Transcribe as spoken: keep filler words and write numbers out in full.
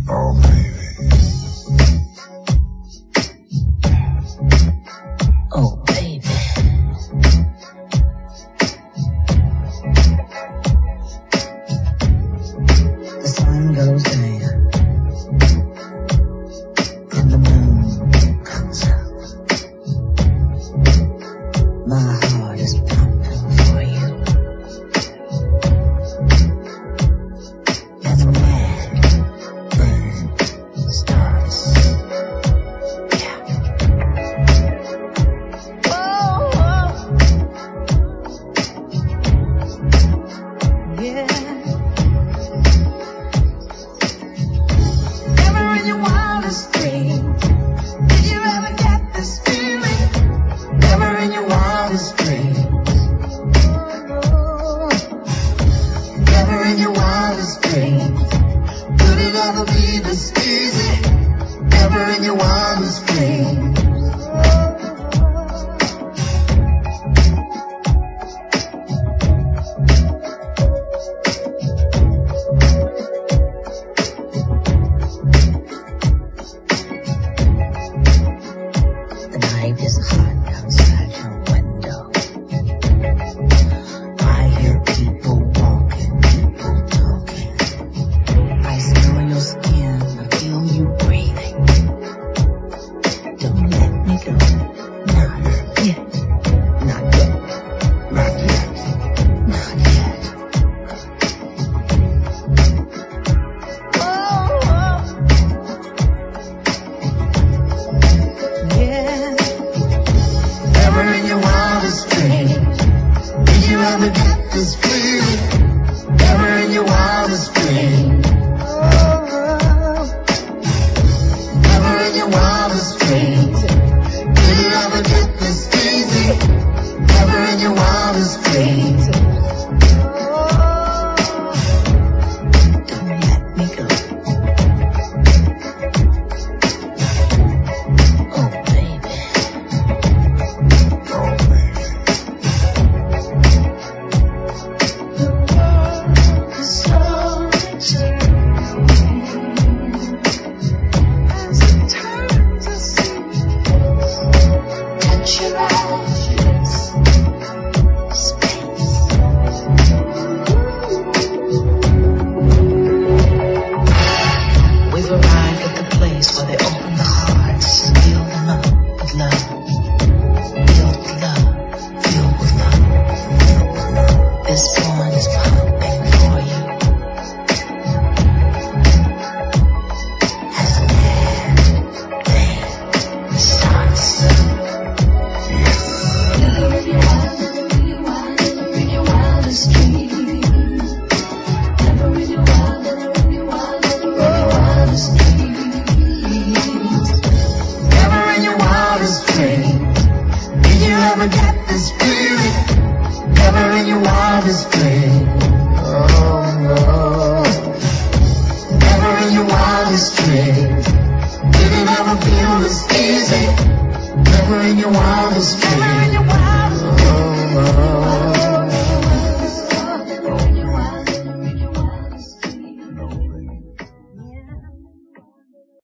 Oh, baby. Oh, baby. The sun goes down and the moon comes up. My heart is pumping for you. And the mad thing starts. Yeah. Oh, oh. Yeah. Never in your wildest dreams did you ever get this feeling. Never in your wildest dreams. Never in your wildest dreams could it ever be this easy. Never in your wildest dreams. The night is hot outside your window. I hear people walking, people talking. I smell your skin, I feel you breathing. Don't let me go. Not yet. Not yet. Not yet. Not yet. Oh, oh. Yeah. Never in your wildest dreams did you ever get this feeling. Never in your wildest dreams. Never in your wildest dreams did you ever get this easy. Never in your wildest dreams. Don't let me go. Oh, baby. Oh, baby. It's so as it turns to see. Touch your ashes, space. We've arrived at the place where they open the hearts, fill them up with love. Filled with love, filled with love. This one is pumping for you. As the mad thing starts. Never in your wild, never in your wild, never in your wildest dreams. Never in your wild, never in your wild, never in your wildest dreams. Never in your wildest dreams did you ever get this feeling. Never in your wildest dreams. Oh, no. Never in your wildest dreams did it ever feel this easy. Never in your wildest dreams. Oh, no.